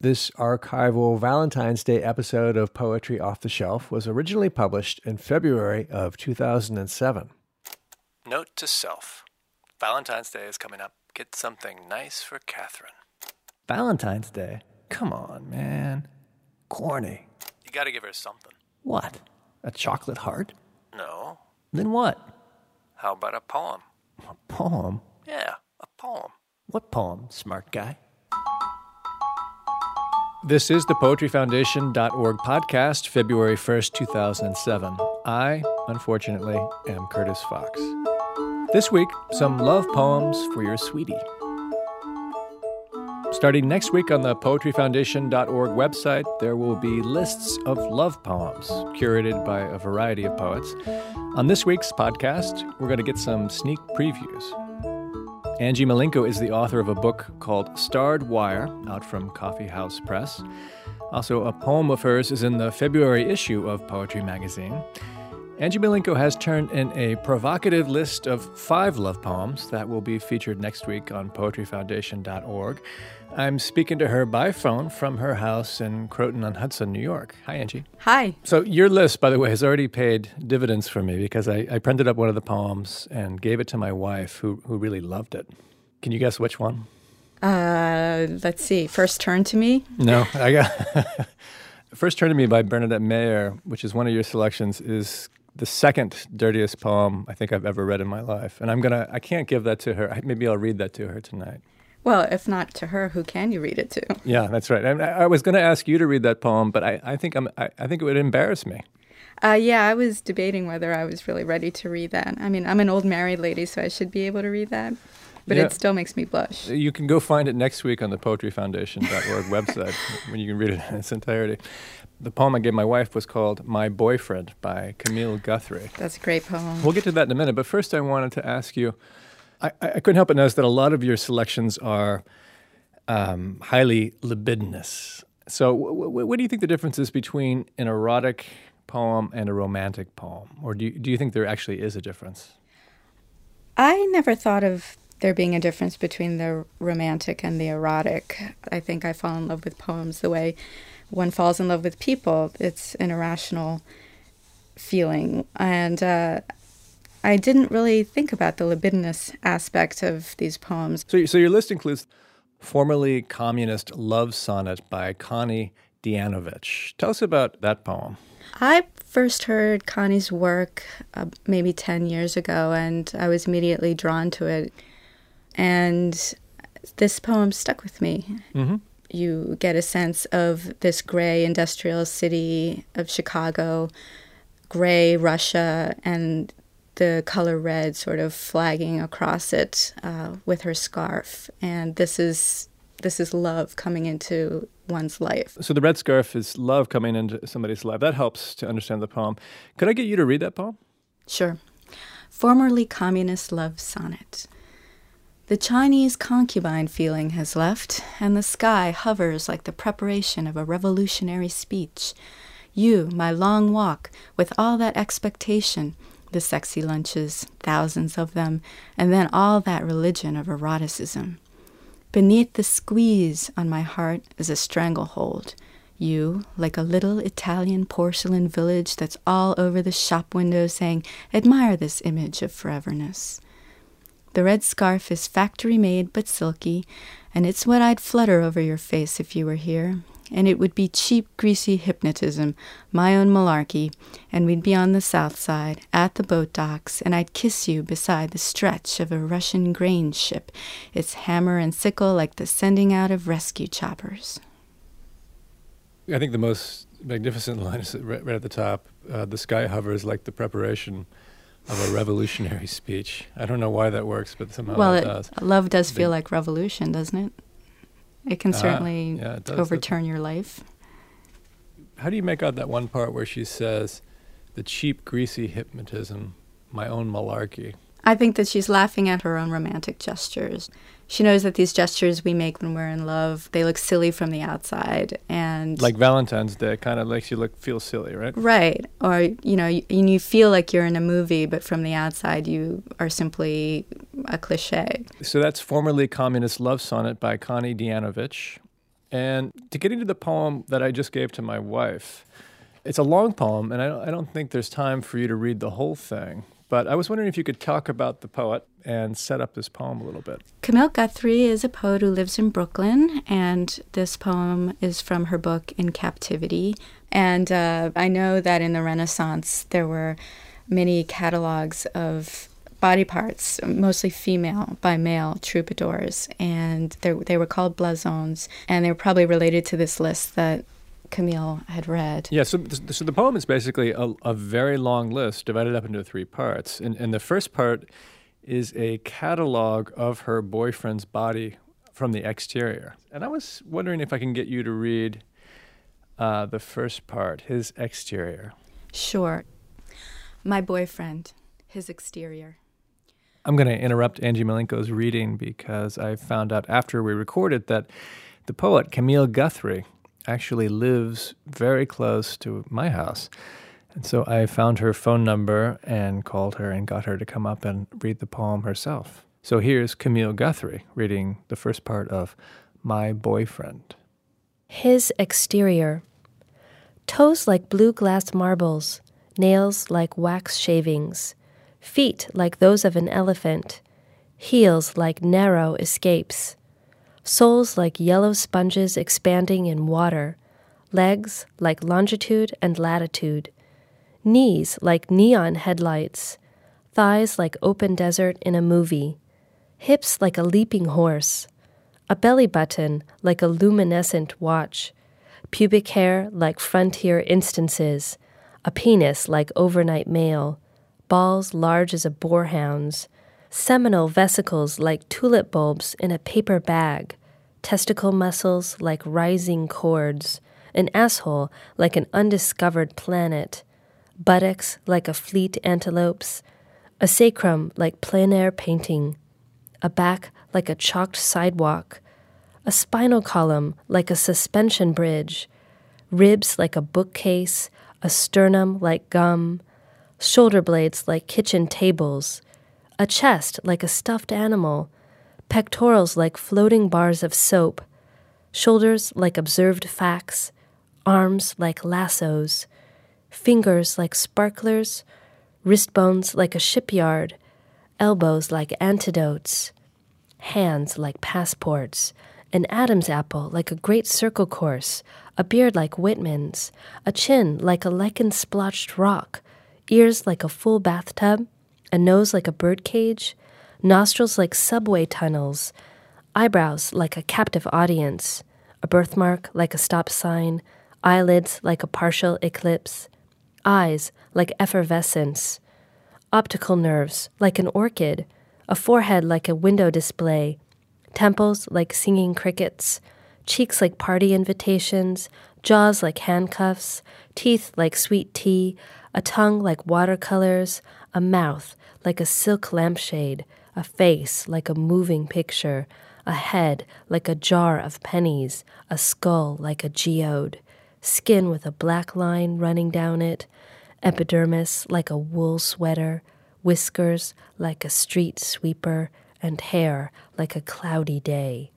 This archival Valentine's Day episode of Poetry Off the Shelf was originally published in February of 2007. Note to self. Valentine's Day is coming up. Get something nice for Catherine. Valentine's Day? Come on, man. Corny. You gotta give her something. What? A chocolate heart? No. Then what? How about a poem? A poem? Yeah, a poem. What poem, smart guy? This is the PoetryFoundation.org podcast, February 1st, 2007. I, unfortunately, am Curtis Fox. This week, some love poems for your sweetie. Starting next week on the PoetryFoundation.org website, there will be lists of love poems curated by a variety of poets. On this week's podcast, we're going to get some sneak previews. Angie Malenko is the author of a book called Starred Wire, out from Coffee House Press. Also, a poem of hers is in the February issue of Poetry Magazine. Angie Malenko has turned in a provocative list of 5 love poems that will be featured next week on PoetryFoundation.org. I'm speaking to her by phone from her house in Croton-on-Hudson, New York. Hi, Angie. Hi. So your list, by the way, has already paid dividends for me because I printed up one of the poems and gave it to my wife, who really loved it. Can you guess which one? Let's see. First Turn to Me? No, I got First Turn to Me by Bernadette Mayer, which is one of your selections, is the second dirtiest poem I think I've ever read in my life. And I can't give that to her. Maybe I'll read that to her tonight. Well, if not to her, who can you read it to? Yeah, that's right. I was going to ask you to read that poem, but I think it would embarrass me. Yeah, I was debating whether I was really ready to read that. I mean, I'm an old married lady, so I should be able to read that. But it still makes me blush. You can go find it next week on the PoetryFoundation.org website when you can read it in its entirety. The poem I gave my wife was called My Boyfriend by Camille Guthrie. That's a great poem. We'll get to that in a minute, but first I wanted to ask you, I couldn't help but notice that a lot of your selections are highly libidinous. So what do you think the difference is between an erotic poem and a romantic poem? Or do you think there actually is a difference? I never thought of there being a difference between the romantic and the erotic. I think I fall in love with poems the way one falls in love with people. It's an irrational feeling. And I didn't really think about the libidinous aspect of these poems. So your list includes Formerly Communist Love Sonnet by Connie Dianovich. Tell us about that poem. I first heard Connie's work maybe 10 years ago, and I was immediately drawn to it. And this poem stuck with me. Mm-hmm. You get a sense of this gray industrial city of Chicago, gray Russia, and the color red sort of flagging across it with her scarf. And this is love coming into one's life. So the red scarf is love coming into somebody's life. That helps to understand the poem. Could I get you to read that poem? Sure. Formerly Communist Love Sonnet. The Chinese concubine feeling has left, and the sky hovers like the preparation of a revolutionary speech. You, my long walk, with all that expectation, the sexy lunches, thousands of them, and then all that religion of eroticism. Beneath the squeeze on my heart is a stranglehold. You, like a little Italian porcelain village that's all over the shop window saying, admire this image of foreverness. The red scarf is factory-made but silky, and it's what I'd flutter over your face if you were here. And it would be cheap, greasy hypnotism, my own malarkey, and we'd be on the south side, at the boat docks, and I'd kiss you beside the stretch of a Russian grain ship, its hammer and sickle like the sending out of rescue choppers. I think the most magnificent line is right at the top. The sky hovers like the preparation of a revolutionary speech. I don't know why that works, but somehow it does. Love does feel like revolution, doesn't it? It can certainly overturn your life. How do you make out that one part where she says, the cheap, greasy hypnotism, my own malarkey? I think that she's laughing at her own romantic gestures. She knows that these gestures we make when we're in love, they look silly from the outside. And like Valentine's Day, kind of makes you feel silly, right? Right. Or, you feel like you're in a movie, but from the outside you are simply a cliche. So that's Formerly Communist Love Sonnet by Connie Dianovich. And to get into the poem that I just gave to my wife, it's a long poem, and I don't think there's time for you to read the whole thing. But I was wondering if you could talk about the poet and set up this poem a little bit. Camille Guthrie is a poet who lives in Brooklyn, and this poem is from her book In Captivity. And I know that in the Renaissance there were many catalogs of body parts, mostly female, by male troubadours, and they were called blasons, and they were probably related to this list that Camille had read. Yeah, so the poem is basically a very long list divided up into 3 parts. And the first part is a catalog of her boyfriend's body from the exterior. And I was wondering if I can get you to read the first part, his exterior. Sure. My boyfriend, his exterior. I'm going to interrupt Angie Malenko's reading because I found out after we recorded that the poet Camille Guthrie actually lives very close to my house. And so I found her phone number and called her and got her to come up and read the poem herself. So here's Camille Guthrie reading the first part of My Boyfriend. His exterior. Toes like blue glass marbles, nails like wax shavings, feet like those of an elephant, heels like narrow escapes, soles like yellow sponges expanding in water, legs like longitude and latitude, knees like neon headlights, thighs like open desert in a movie, hips like a leaping horse, a belly button like a luminescent watch, pubic hair like frontier instances, a penis like overnight mail, balls large as a boarhound's, seminal vesicles like tulip bulbs in a paper bag, testicle muscles like rising cords, an asshole like an undiscovered planet, buttocks like a fleet antelope's, a sacrum like plein air painting, a back like a chalked sidewalk, a spinal column like a suspension bridge, ribs like a bookcase, a sternum like gum, shoulder blades like kitchen tables, a chest like a stuffed animal, pectorals like floating bars of soap, shoulders like observed facts, arms like lassos, fingers like sparklers, wrist bones like a shipyard, elbows like antidotes, hands like passports, an Adam's apple like a great circle course, a beard like Whitman's, a chin like a lichen-splotched rock, ears like a full bathtub, a nose like a birdcage, nostrils like subway tunnels, eyebrows like a captive audience, a birthmark like a stop sign, eyelids like a partial eclipse, eyes like effervescence, optical nerves like an orchid, a forehead like a window display, temples like singing crickets, cheeks like party invitations, jaws like handcuffs, teeth like sweet tea, a tongue like watercolors, a mouth like a silk lampshade, a face like a moving picture, a head like a jar of pennies, a skull like a geode, skin with a black line running down it, epidermis like a wool sweater, whiskers like a street sweeper, and hair like a cloudy day.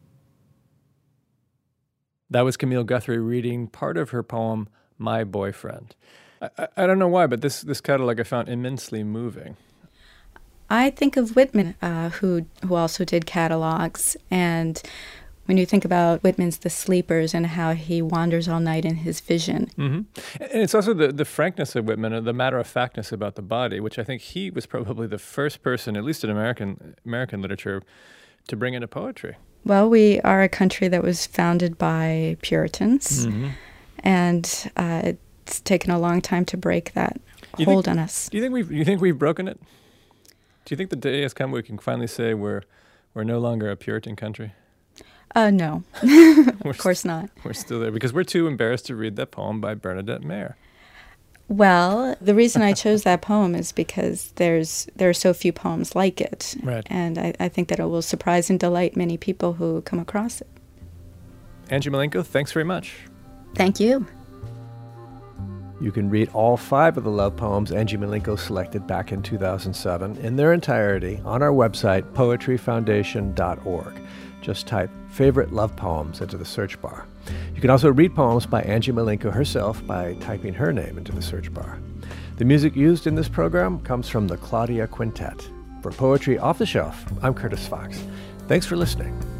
That was Camille Guthrie reading part of her poem, My Boyfriend. I don't know why, but this catalog I found immensely moving. I think of Whitman, who also did catalogs, and when you think about Whitman's The Sleepers and how he wanders all night in his vision. Mm-hmm. And it's also the frankness of Whitman and the matter-of-factness about the body, which I think he was probably the first person, at least in American literature, to bring into poetry. Well, we are a country that was founded by Puritans, and it's taken a long time to break that hold on us. Do you think we've broken it? Do you think the day has come where we can finally say we're no longer a Puritan country? No, of course not. We're still there because we're too embarrassed to read that poem by Bernadette Mayer. Well, the reason I chose that poem is because there are so few poems like it. Right. And I think that it will surprise and delight many people who come across it. Angie Malenko, thanks very much. Thank you. You can read all 5 of the love poems Angie Malenko selected back in 2007 in their entirety on our website, poetryfoundation.org. Just type Favorite Love Poems into the search bar. You can also read poems by Angie Malenko herself by typing her name into the search bar. The music used in this program comes from the Claudia Quintet. For Poetry Off the Shelf, I'm Curtis Fox. Thanks for listening.